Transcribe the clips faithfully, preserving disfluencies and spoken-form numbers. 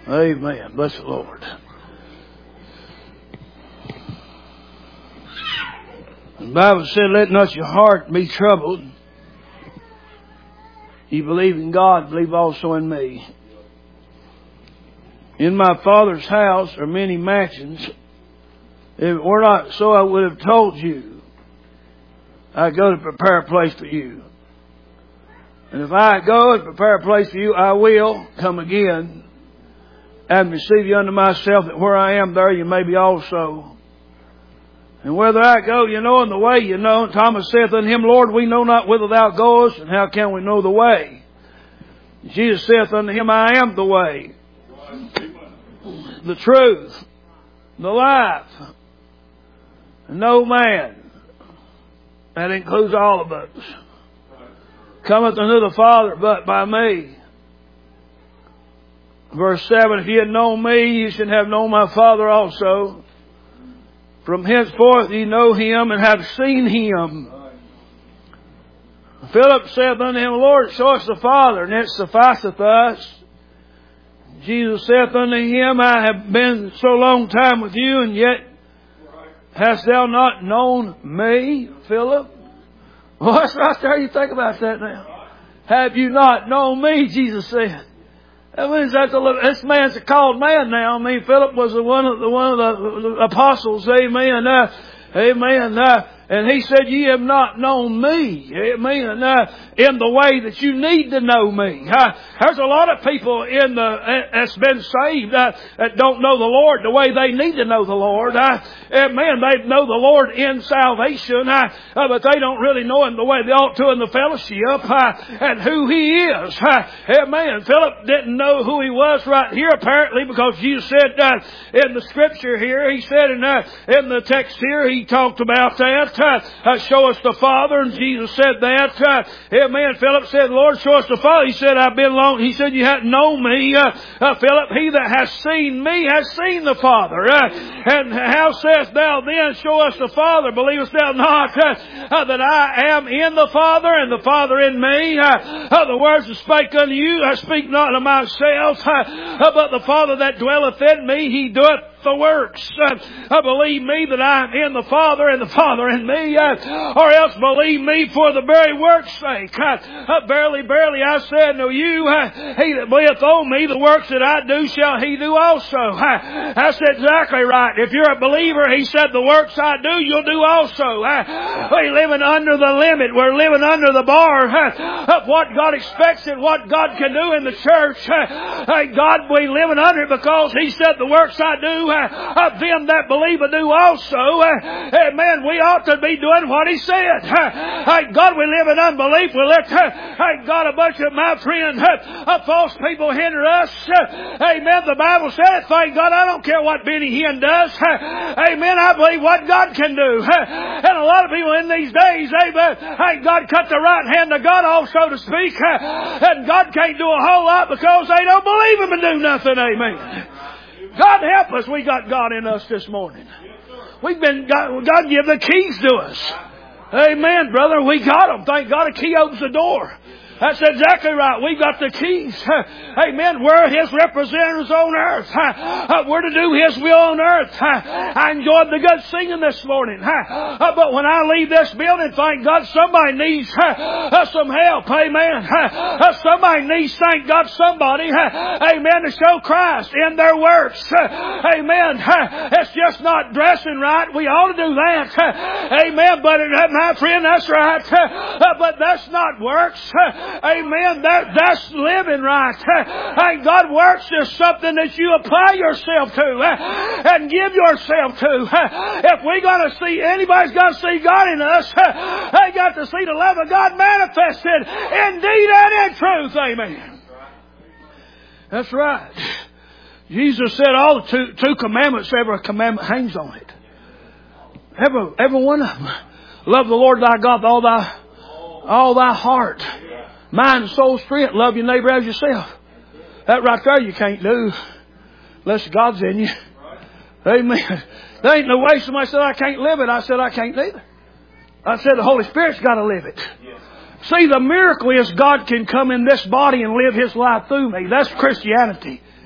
Amen. Bless the Lord. The Bible said, let not your heart be troubled. You believe in God, believe also in me. In my Father's house are many mansions. If it were not so, I would have told you. I go to prepare a place for you. And if I go and prepare a place for you, I will come again and receive you unto myself, that where I am, there you may be also. And whither I go, you know, and the way you know. And Thomas saith unto him, Lord, we know not whither thou goest, and how can we know the way? And Jesus saith unto him, I am the way, the truth, the life. And no man, that includes all of us, cometh unto the Father but by me. Verse seven, if ye had known me, ye should have known my Father also. From henceforth ye know him and have seen him. Philip saith unto him, Lord, show us the Father, and it sufficeth us. Jesus saith unto him, I have been so long time with you, and yet hast thou not known me, Philip? Well, that's right there. You think about that now. Have you not known me, Jesus said. That means that the, this man's a called man now. I mean, Philip was the one of the one of the, the apostles. Amen. Uh, amen. Uh, and he said, "Ye have not known me." Amen. Uh, in the way that you need to know me. Uh, there's a lot of people in the uh, that's been saved uh, that don't know the Lord the way they need to know the Lord. Uh, amen. They know the Lord in salvation, uh, uh, but they don't really know Him the way they ought to in the fellowship uh, and who He is. Uh, amen. Philip didn't know who He was right here apparently, because Jesus said uh, in the Scripture here, He said in uh, in the text here, He talked about that. Uh, uh, show us the Father, and Jesus said that. Uh, amen. Philip said, Lord, show us the Father. He said, I've been long. He said, you hadn't known me. Uh, uh, Philip, he that has seen me has seen the Father. Uh, and how sayest thou then, show us the Father? Believest thou not uh, uh, that I am in the Father, and the Father in me? Uh, uh, the words that spake unto you, I speak not of myself, uh, uh, but the Father that dwelleth in me, He doeth the works. Uh, uh, believe me that I am in the Father, and the Father in me, uh, or else believe me for the very work's sake. Uh, uh, verily, verily, I say unto you, uh, he that believeth on me, the works that I do shall he do also. Uh, that's exactly right. If you're a believer, He said, the works I do, you'll do also. Uh, we're living under the limit. We're living under the bar uh, of what God expects and what God can do in the church. Uh, uh, God, we living under it because He said, the works I do, Uh, of them that believe I do also. Uh, amen. We ought to be doing what He said. Uh, thank God we live in unbelief. We let, uh, thank God, a bunch of my friends, uh, uh, false people hinder us. Uh, amen. The Bible says, thank God, I don't care what Benny Hinn does. Uh, amen. I believe what God can do. Uh, and a lot of people in these days, amen, thank God, cut the right hand of God off, so to speak. Uh, and God can't do a whole lot because they don't believe Him and do nothing. Amen. God help us, we got God in us this morning. We've been, God, God give the keys to us. Amen, brother. We got them. Thank God a key opens the door. That's exactly right. We got the keys. Amen. We're His representatives on earth. We're to do His will on earth. I enjoyed the good singing this morning. But when I leave this building, thank God somebody needs some help. Amen. Somebody needs, thank God, somebody, amen, to show Christ in their works. Amen. It's just not dressing right. We ought to do that. Amen. But my friend, that's right. But that's not works. Amen. That, that's living right. Thank God, works is something that you apply yourself to and give yourself to. If we're going to see, anybody's got to see God in us, they got to see the love of God manifested in deed and in truth. Amen. That's right. Jesus said all the two, two commandments, every commandment hangs on it. Every, every one of them. Love the Lord thy God with all thy, all thy heart. Mind, soul, strength. Love your neighbor as yourself. That right there you can't do unless God's in you. Amen. There ain't no way somebody said, I can't live it. I said, I can't neither. I said, the Holy Spirit's got to live it. See, the miracle is God can come in this body and live His life through me. That's Christianity.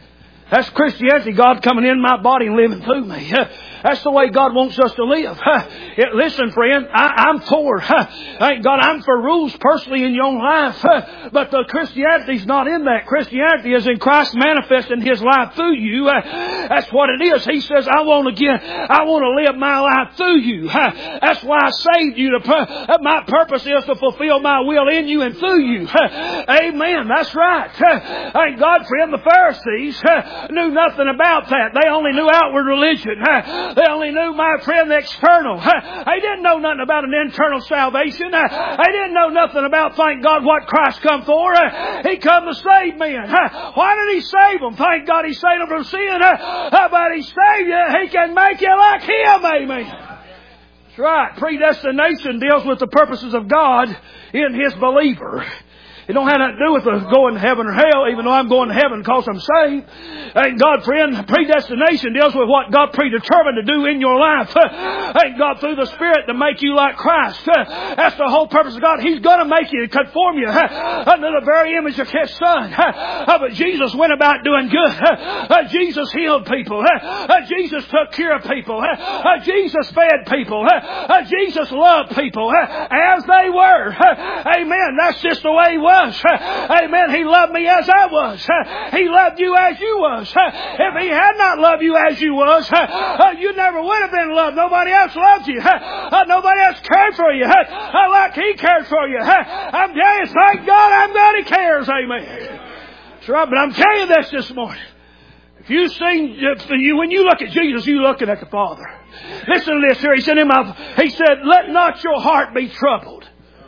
That's Christianity, God coming in my body and living through me. That's the way God wants us to live. Listen, friend, I, I'm for, thank God, I'm for rules personally in your own life. But the Christianity's not in that. Christianity is in Christ manifesting His life through you. That's what it is. He says, I want to get, I want to live my life through you. That's why I saved you. To, my purpose is to fulfill my will in you and through you. Amen. That's right. Thank God, friend, the Pharisees knew nothing about that. They only knew outward religion. They only knew, my friend, the external. They didn't know nothing about an internal salvation. They didn't know nothing about, thank God, what Christ come for. He come to save men. Why did He save them? Thank God He saved them from sin. But He saved you. He can make you like Him. Amen. That's right. Predestination deals with the purposes of God in His believer. It don't have nothing to do with the going to heaven or hell, even though I'm going to heaven because I'm saved. Thank God, friend, predestination deals with what God predetermined to do in your life. Thank God, through the Spirit to make you like Christ. That's the whole purpose of God. He's going to make you, conform you under the very image of His Son. But Jesus went about doing good. Jesus healed people. Jesus took care of people. Jesus fed people. Jesus loved people as they were. Amen. That's just the way He was. Amen. He loved me as I was. He loved you as you was. If He had not loved you as you was, you never would have been loved. Nobody else loved you. Nobody else cared for you like He cared for you. I'm telling you, thank God I'm glad He cares. Amen. That's right. But I'm telling you this this morning. If you sing, if you, when you look at Jesus, you're looking at the Father. Listen to this here. He said, in my, he said, let not your heart be troubled.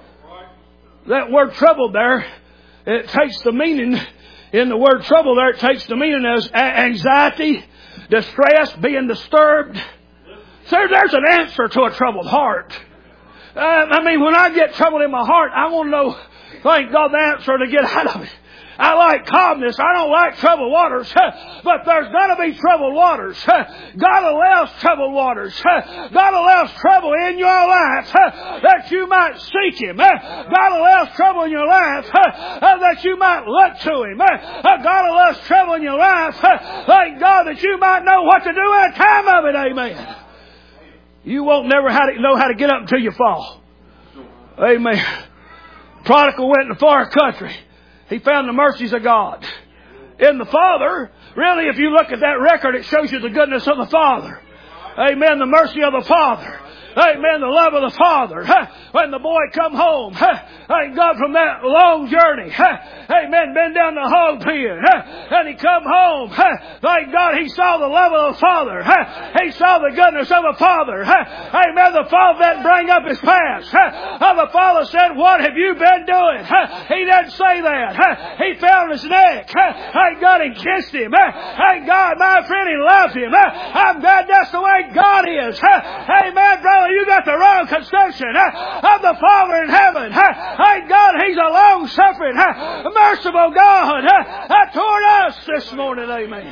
That word troubled there, it takes the meaning, in the word trouble there, it takes the meaning as anxiety, distress, being disturbed. So there's an answer to a troubled heart. Uh, I mean, when I get troubled in my heart, I want to know, thank God, the answer to get out of it. I like calmness. I don't like troubled waters. But there's going to be troubled waters. God allows troubled waters. God allows trouble in your life that you might seek Him. God allows trouble in your life that you might look to Him. God allows trouble in your life, thank God, that you might know what to do in a time of it. Amen. You won't never how to know how to get up until you fall. Amen. Prodigal went in a far country. He found the mercies of God. In the Father, really, if you look at that record, it shows you the goodness of the Father. Amen. The mercy of the Father. Amen. The love of the Father. When the boy come home, thank God, from that long journey. Amen. Been down the hog pen. And he come home. Thank God he saw the love of the Father. He saw the goodness of the Father. Amen. The Father didn't bring up his past. The Father said, what have you been doing? He didn't say that. He fell on his neck. Thank God he kissed him. Thank God, my friend, he loved him. I'm glad that's the way God is. Amen, brother. You got the wrong conception of the Father in heaven. Thank God He's a long-suffering, merciful God toward us this morning. Amen.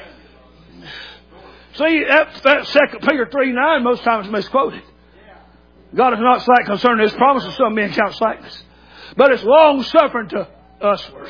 See, that, that Second Peter three nine most times misquoted. God is not slack concerning His promises, some men count slackness, but it's long-suffering to usward,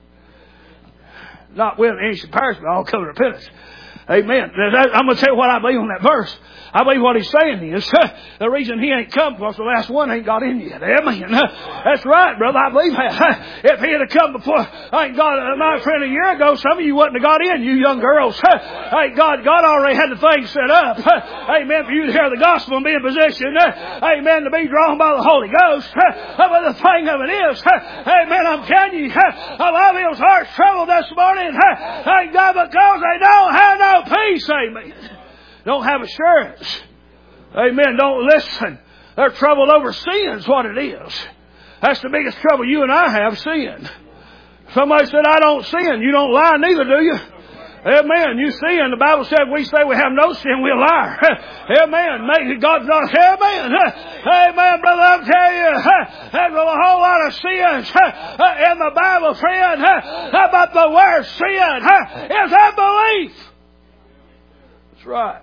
not willing any should perish, but all come to repentance. Amen. I'm going to tell you what I believe on that verse. I believe what he's saying is the reason he ain't come because the last one ain't got in yet. Amen. That's right, brother. I believe that. If he had come before, thank God, my friend, a year ago, some of you wouldn't have got in, you young girls. Thank God, God already had the thing set up. Amen. For you to hear the gospel and be in position. Amen. To be drawn by the Holy Ghost. But the thing of it is, amen, I'm telling you, a lot of people's hearts troubled this morning. Thank God, because they don't have no peace. Amen. Don't have assurance. Amen. Don't listen. They're troubled over sin is what it is. That's the biggest trouble you and I have, sin. Somebody said, I don't sin. You don't lie neither, do you? Amen. You sin. The Bible said we say we have no sin, we're a liar. Amen. Maybe God's not. Amen. Amen, brother. I'm telling you, there's a whole lot of sins in the Bible, friend. But the worst sin is unbelief. That's right.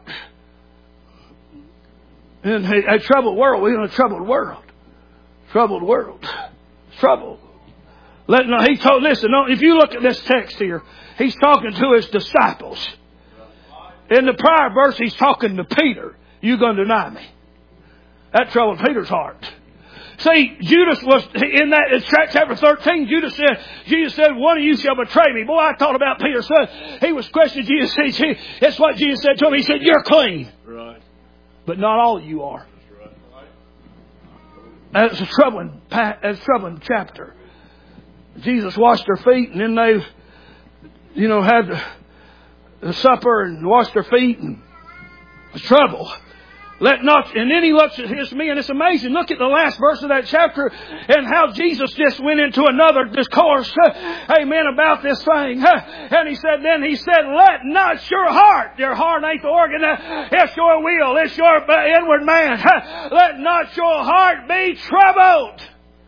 In a, a troubled world, we're in a troubled world. Troubled world. Trouble. Let no, he told, listen, no, if you look at this text here, he's talking to his disciples. In the prior verse, he's talking to Peter. You going to deny me? That troubled Peter's heart. See, Judas was, in that, in chapter thirteen, Judas said, Jesus said, one of you shall betray me. Boy, I thought about Peter. So he was questioning Jesus. He, that's what Jesus said to him. He said, you're clean. Right. But not all of you are. That's right. That's a troubling, that's a troubling chapter. Jesus washed their feet, and then they, you know, had the, the supper and washed their feet, and it was trouble. Let not, and then he looks at his me, and it's amazing. Look at the last verse of that chapter and how Jesus just went into another discourse, uh, amen, about this thing. Uh, and he said, then he said, let not your heart, your heart ain't the organ, uh, it's your will, it's your uh, inward man. Uh, let not your heart be troubled.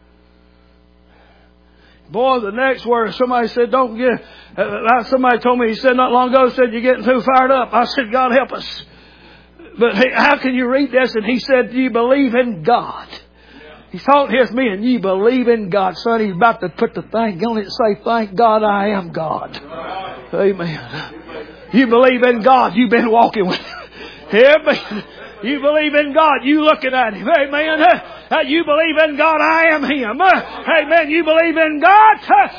Boy, the next word, somebody said, don't get, uh, somebody told me, he said not long ago, said, you're getting too fired up. I said, God help us. But hey, how can you read this? And he said, do you believe in God? He's talking here to me, and you believe in God. Son, he's about to put the thing on it and say, thank God I am God. Amen. You believe in God. You've been walking with Him. Amen. You believe in God. You looking at Him. Amen. You believe in God. I am Him. Amen. You believe in God.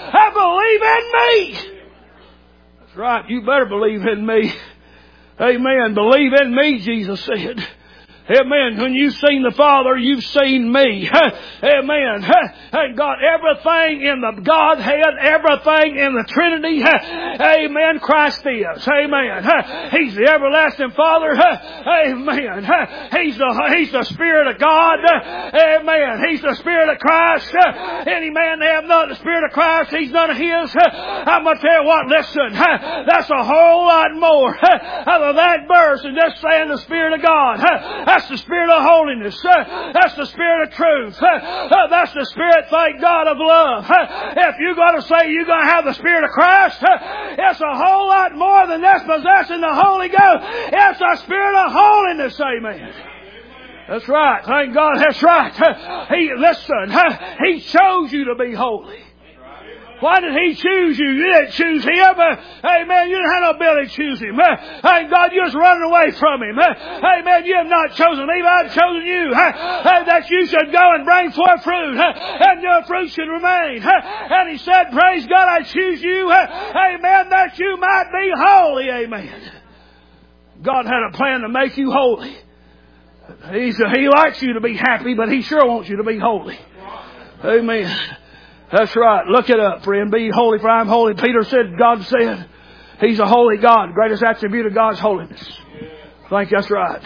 I believe in me. That's right. You better believe in me. Amen. Believe in me, Jesus said. Amen. When you've seen the Father, you've seen me. Amen. Thank God. Everything in the Godhead, everything in the Trinity. Amen. Christ is. Amen. He's the everlasting Father. Amen. He's the, He's the Spirit of God. Amen. He's the Spirit of Christ. Any man that have not the Spirit of Christ, he's none of His. I'm going to tell you what, listen. That's a whole lot more out of that verse than just saying the Spirit of God. That's the Spirit of holiness. That's the Spirit of truth. That's the Spirit, thank God, of love. If you're going to say you're going to have the Spirit of Christ, it's a whole lot more than just possessing the Holy Ghost. It's the Spirit of holiness. Amen. That's right. Thank God. That's right. He, listen, He chose you to be holy. Why did He choose you? You didn't choose Him. Amen. You didn't have no ability to choose Him. Thank God you're just running away from Him. Amen. You have not chosen me, but I've chosen you. That you should go and bring forth fruit. And your fruit should remain. And He said, praise God, I choose you. Amen. That you might be holy. Amen. God had a plan to make you holy. He's, he likes you to be happy, but He sure wants you to be holy. Amen. That's right. Look it up, friend. Be holy, for I am holy. Peter said, God said, He's a holy God. Greatest attribute of God's holiness. I think that's right.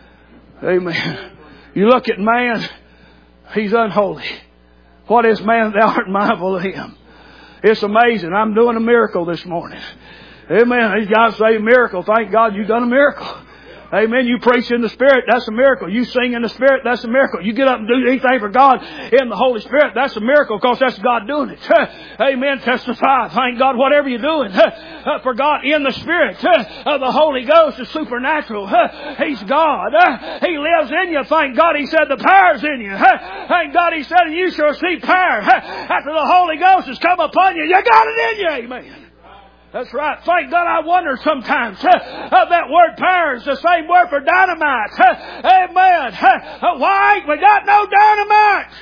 Amen. You look at man, he's unholy. What is man? Thou art mindful of him. It's amazing. I'm doing a miracle this morning. Amen. These guys say miracle. Thank God you've done a miracle. Amen. You preach in the Spirit, that's a miracle. You sing in the Spirit, that's a miracle. You get up and do anything for God in the Holy Spirit, that's a miracle because that's God doing it. Amen. Testify. Thank God whatever you're doing for God in the Spirit. The Holy Ghost is supernatural. He's God. He lives in you. Thank God He said the power's in you. Thank God He said you shall receive power after the Holy Ghost has come upon you. You got it in you. Amen. That's right. Thank God I wonder sometimes uh, uh, that word power is the same word for dynamite. Uh, amen. Uh, why ain't we got no dynamite?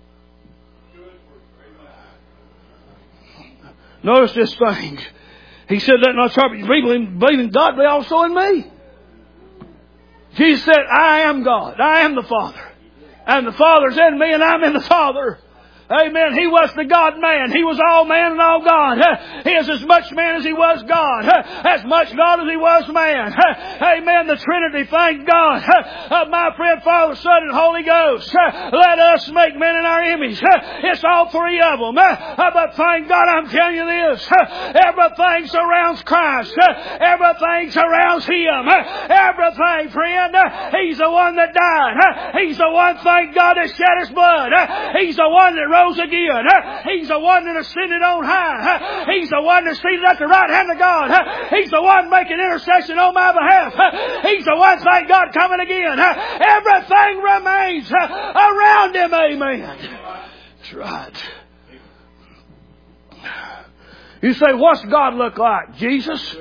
Notice this thing. He said, let not trouble you believe in God, but also in me. Jesus said, I am God. I am the Father. And the Father's in me and I'm in the Father. Amen. He was the God-man. He was all man and all God. He is as much man as He was God. As much God as He was man. Amen. The Trinity, thank God. My friend, Father, Son, and Holy Ghost. Let us make men in our image. It's all three of them. But thank God I'm telling you this. Everything surrounds Christ. Everything surrounds Him. Everything, friend. He's the one that died. He's the one, thank God, that shed His blood. He's the one that rose again. He's the one that ascended on high. He's the one that's seated at the right hand of God. He's the one making intercession on my behalf. He's the one, thank God, coming again. Everything remains around Him. Amen. That's right. You say, what's God look like? Jesus?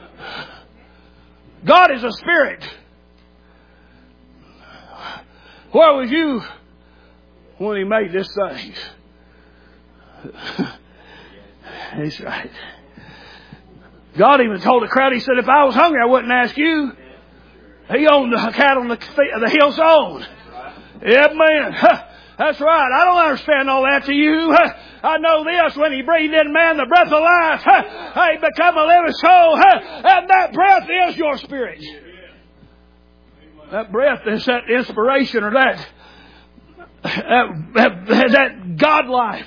God is a spirit. Where was you when He made this thing? That's right. God even told the crowd, He said, if I was hungry, I wouldn't ask you. He owned the cattle on the, the hill's own. Yeah, man. That's right. I don't understand all that to you. I know this. When He breathed in man the breath of life, He become a living soul. And that breath is your spirit. That breath is that inspiration or that, that, that, that God life.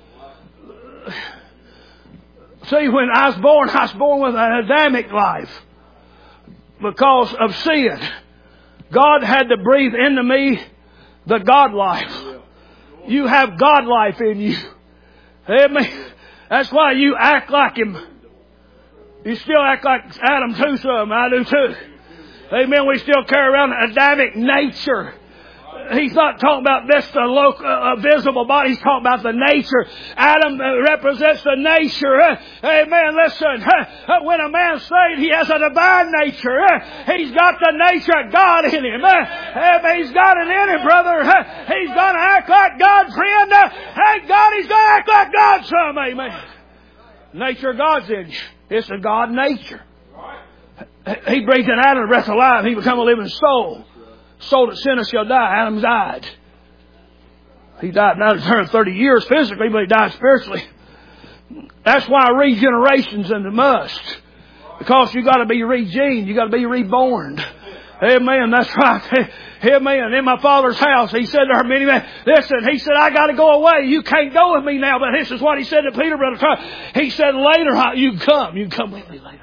See, when I was born, I was born with an Adamic life. Because of sin. God had to breathe into me the God life. You have God life in you. Amen. That's why you act like Him. You still act like Adam too, some. I do too. Amen. We still carry around an Adamic nature. He's not talking about this, the local, uh, visible body. He's talking about the nature. Adam uh, represents the nature. Uh, amen. Listen, uh, when a man's saved, he has a divine nature. Uh, he's got the nature of God in him. Uh, uh, he's got it in him, brother. Uh, he's going to act like God, friend. Uh, thank God he's going to act like God, some. Amen. Nature of God's in you. It's a God nature. He breathed in Adam the breath of life. He become a living soul. Soul that sinners shall die. Adam died. He died not one hundred thirty years physically, but he died spiritually. That's why regeneration's in the must. Because you got to be regened. You got to be reborn. Amen. That's right. Amen. In my Father's house, He said to her many men, listen, He said, I got to go away. You can't go with me now. But this is what He said to Peter, brother Charles. He said, later, you come. You come with me later.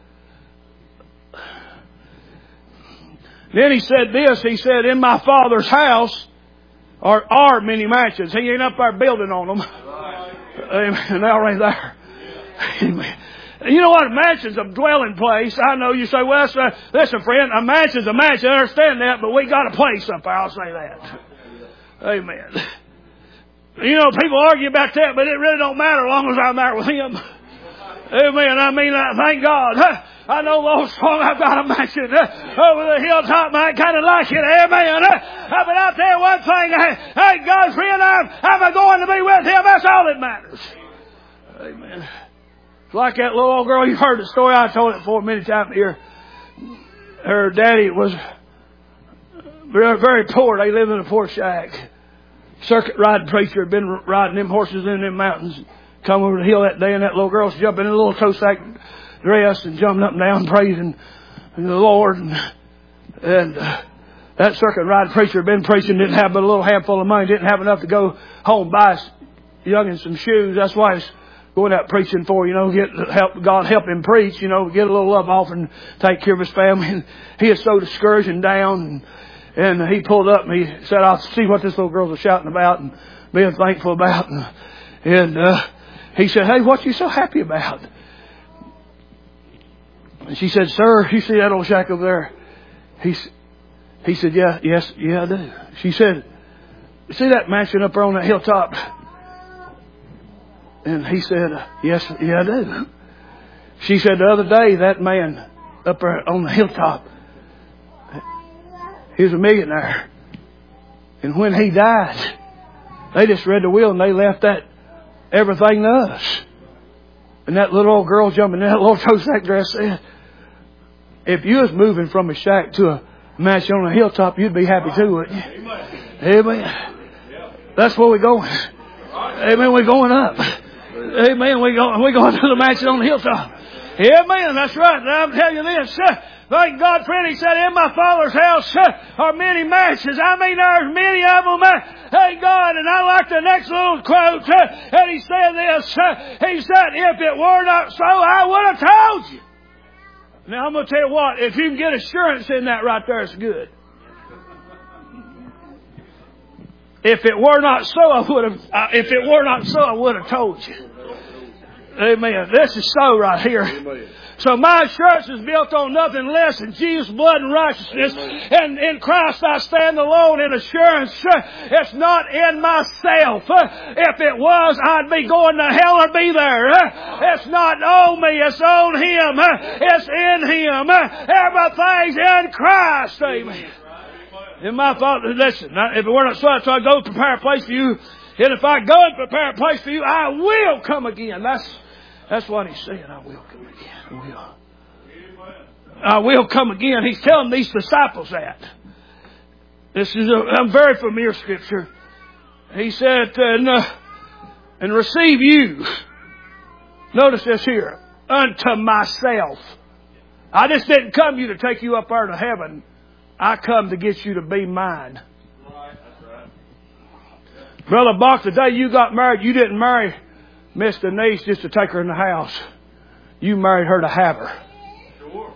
Then He said this, He said, in my Father's house are, are many mansions. He ain't up there building on them. Amen. They're already there. Amen. You know what? A mansion's a dwelling place. I know you say, well, uh, listen, friend, a mansion's a mansion. I understand that, but we got a place up there. I'll say that. Amen. You know, people argue about that, but it really don't matter as long as I'm there with Him. Amen. I mean, I thank God. I know the old song, I've got a mansion uh, over the hilltop, and I kind of like it. Amen. Uh, but I'll tell you one thing. Hey, God's friend, I'm, I'm going to be with Him. That's all that matters. Amen. It's like that little old girl. You've heard the story. I told it before many times here. Her daddy was very, very poor. They lived in a poor shack. Circuit riding preacher had been riding them horses in them mountains. Come over the hill that day, and that little girl's jumping in a little toe sack dress and jumping up and down praising the Lord. And, and uh, that circuit riding preacher had been preaching, didn't have but a little handful of money, didn't have enough to go home buy his youngin' some shoes. That's why he's going out preaching for, you know, get help God help him preach, you know, get a little love offering, take care of his family. And he is so discouraged and down. And, and he pulled up and he said, I'll see what this little girl's shouting about and being thankful about. And, and uh, he said, hey, what you so happy about? And she said, sir, you see that old shack over there? He, he said, yeah, yes, yeah, I do. She said, you see that mansion up there on that hilltop? And he said, yes, yeah, I do. She said, the other day, that man up there on the hilltop, he was a millionaire. And when he died, they just read the will and they left that everything to us. And that little old girl jumping in that little toe sack dress said, if you was moving from a shack to a mansion on a hilltop, you'd be happy too, wouldn't you? Amen. That's where we're going. Amen. We're going up. Amen. We're going, we're going to the mansion on the hilltop. Amen. That's right. And I'm telling you this. Uh, thank God, friend. He said, in my Father's house uh, are many mansions. I mean, there's many of them. Uh, thank God. And I like the next little quote. Uh, and he said this. Uh, he said, if it were not so, I would have told you. Now, I'm going to tell you what. If you can get assurance in that right there, it's good. If it were not so, I would have. Uh, if it were not so, I would have told you. Amen. This is so right here. So my assurance is built on nothing less than Jesus' blood and righteousness. And in Christ I stand alone in assurance. It's not in myself. If it was, I'd be going to hell or be there. It's not on me, it's on Him. It's in Him. Everything's in Christ. Amen. And my thought, listen, if it were not so, so I'd go prepare a place for you. And if I go and prepare a place for you, I will come again. That's that's what He's saying. I will come again. I will. I will come again. He's telling these disciples that. This is a, a very familiar scripture. He said, and, uh, and receive you. Notice this here. Unto myself. I just didn't come you to take you up there to heaven. I come to get you to be mine. Right, that's right. Brother Bach, the day you got married, you didn't marry Miss Denise just to take her in the house. You married her to have her. Sure.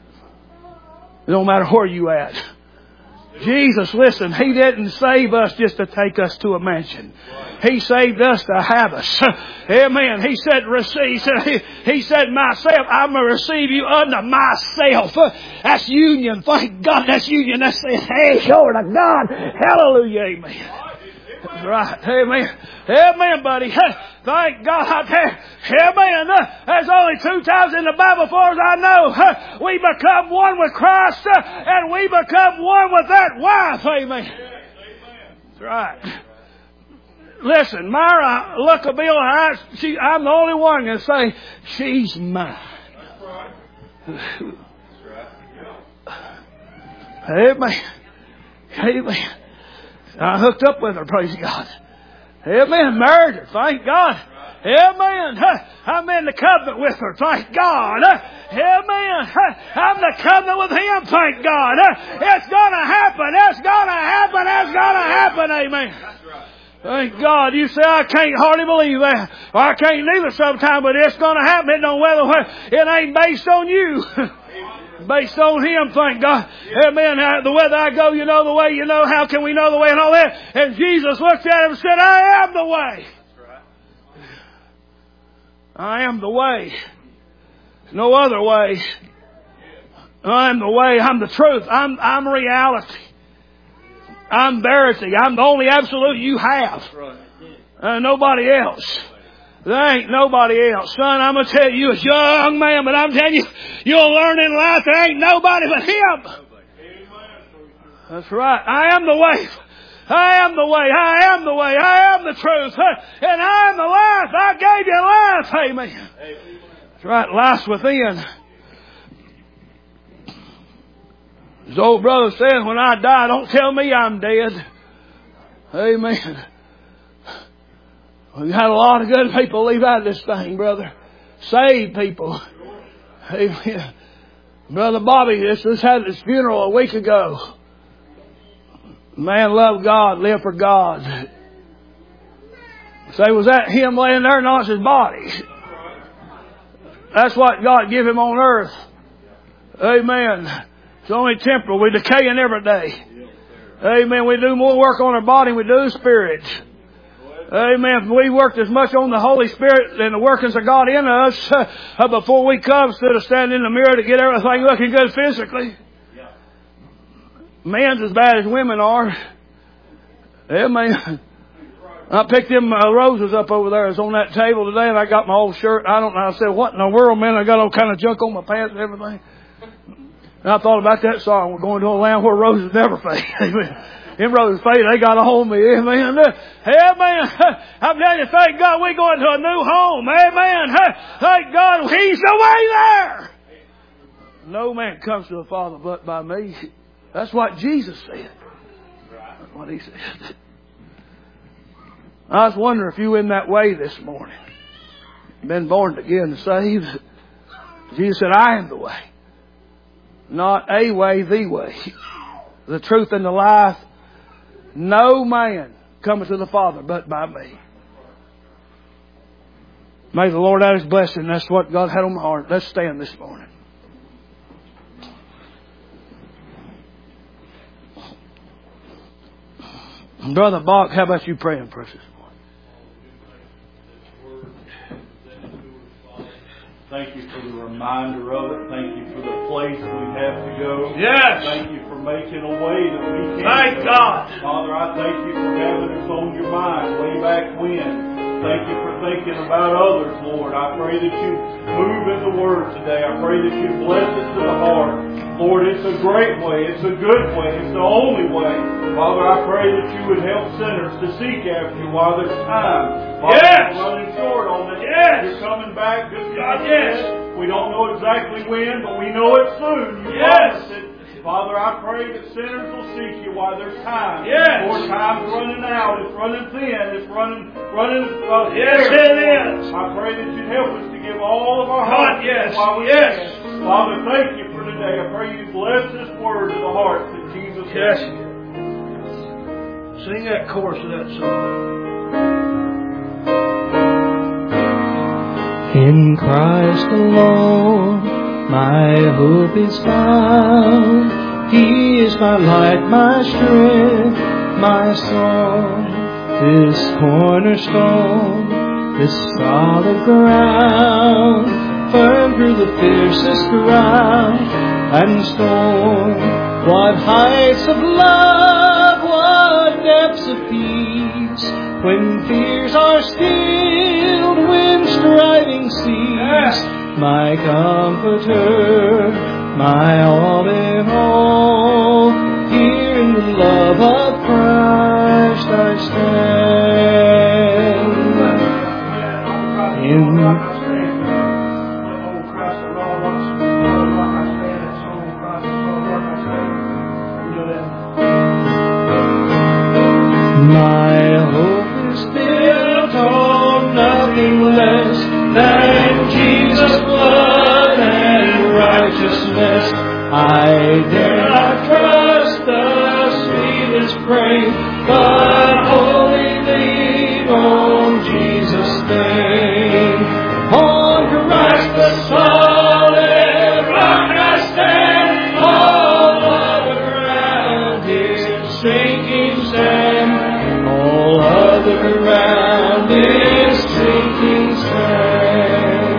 It don't matter where you at. Jesus, listen, He didn't save us just to take us to a mansion. He saved us to have us. Amen. He said, receive. He said, myself, I'm going to receive you unto myself. That's union. Thank God that's union. That's saying, hey, glory to God. Hallelujah. Amen. That's right. Amen. Amen, buddy. Thank God. Amen. There's only two times in the Bible, as far as I know, we become one with Christ and we become one with that wife. Amen. That's right. Listen, Myra Lookabille, she, I'm the only one going to say, she's mine. That's right. That's right. Amen. Amen. I hooked up with her, praise God. Amen. Married her, thank God. Amen. I'm in the covenant with her, thank God. Amen. I'm in the covenant with Him, thank God. It's going to happen. It's going to happen. It's going to happen. Amen. Thank God. You say, I can't hardly believe that. Or I can't neither sometime, but it's going to happen. It don't matter. It ain't based on you. Based on Him, thank God. Amen. The way that I go, you know the way, you know, how can we know the way and all that? And Jesus looked at him and said, I am the way. I am the way. No other way. I am the way. I'm the truth. I'm, I'm reality. I'm verity. I'm the only absolute you have. Uh, nobody else. There ain't nobody else. Son, I'm going to tell you, as a young man, but I'm telling you, you'll learn in life there ain't nobody but Him. That's right. I am the way. I am the way. I am the way. I am the truth. And I am the life. I gave you life. Amen. That's right. Life's within. His old brother said, when I die, don't tell me I'm dead. Amen. We've had a lot of good people leave out of this thing, brother. Saved people. Amen. Brother Bobby just, just had his funeral a week ago. Man loved God, lived for God. Say, was that him laying there? No, it's his body. That's what God gave him on earth. Amen. It's only temporal. We're decaying every day. Amen. We do more work on our body than we do spirit. Amen. If we worked as much on the Holy Spirit and the workings of God in us uh, before we come, instead of standing in the mirror to get everything looking good physically. Men's as bad as women are. Amen. I picked them uh, roses up over there. I was on that table today, and I got my old shirt. I don't know. I said, what in the world, man? I got all kind of junk on my pants and everything. And I thought about that song. We're going to a land where roses never fade. Amen. Them roses fade. They got a home me. Amen. Amen. I'm telling you, thank God we're going to a new home. Amen. Thank God He's the way there. No man comes to the Father but by me. That's what Jesus said. That's what He said. I was wondering if you were in that way this morning. Been born again and saved. Jesus said, I am the way. Not a way, the way. The truth and the life. No man cometh to the Father but by me. May the Lord add His blessing. That's what God had on my heart. Let's stand this morning. Brother Bach, how about you praying for us this morning? Thank you for the reminder of it. Thank you for the place we have to go. Yes. Thank you for making a way that we can. Thank go. God. Father, I thank you for having us on your mind way back when. Thank you for thinking about others, Lord. I pray that you move in the Word today. I pray that you bless it to the heart. Lord, it's a great way. It's a good way. It's the only way. Father, I pray that you would help sinners to seek after you while there's time. Father, yes. we're running short on it. Yes. You're coming back. Just God, yes. We don't know exactly when, but we know it's soon. You yes. promised it. Father, I pray that sinners will seek you while there's time. Yes. More time's running out. It's running thin. It's running, running. Uh, yes, it is. I pray that you'd help us to give all of our God, heart yes. while we yes. can. Father, thank you for today. I pray you bless this word to the hearts in Jesus' yes. name. Sing that chorus of that song. In Christ alone, my hope is found. He is my light, my strength, my song. This cornerstone, this solid ground, firm through the fiercest drought and storm. What heights of love, what depths of peace, when fears are stilled, when striving cease. My comforter, my all in all, here in the love of Christ I stand. In my hope is built on nothing less than Jesus' blood and righteousness. I dare not trust the sweetest frame, but wholly lean on Jesus' name. On Christ the solid rock I stand, all other ground is sinking sand. All other ground is sinking sand.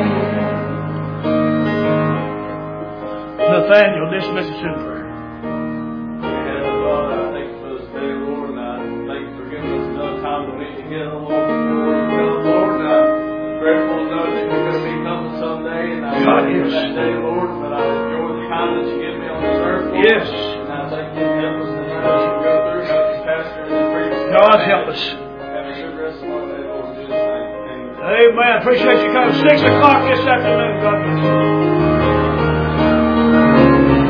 Nathaniel, dismiss us in prayer. Heavenly Father, I thank you for this day, Lord, and I thank you for giving us another time to meet together, Lord, before you come, Lord, and I'm grateful to know that you're going to be coming someday, and I God, thank you for yes. that day, Lord, but I enjoy the time that you give me on this earth, Lord. Yes. And I thank you for help us in the times we go through, help us pastor and preach. God help us. Have a good rest of our day, Lord, in Jesus' name. Amen. Amen. Appreciate you coming. Six o'clock this afternoon. God bless you.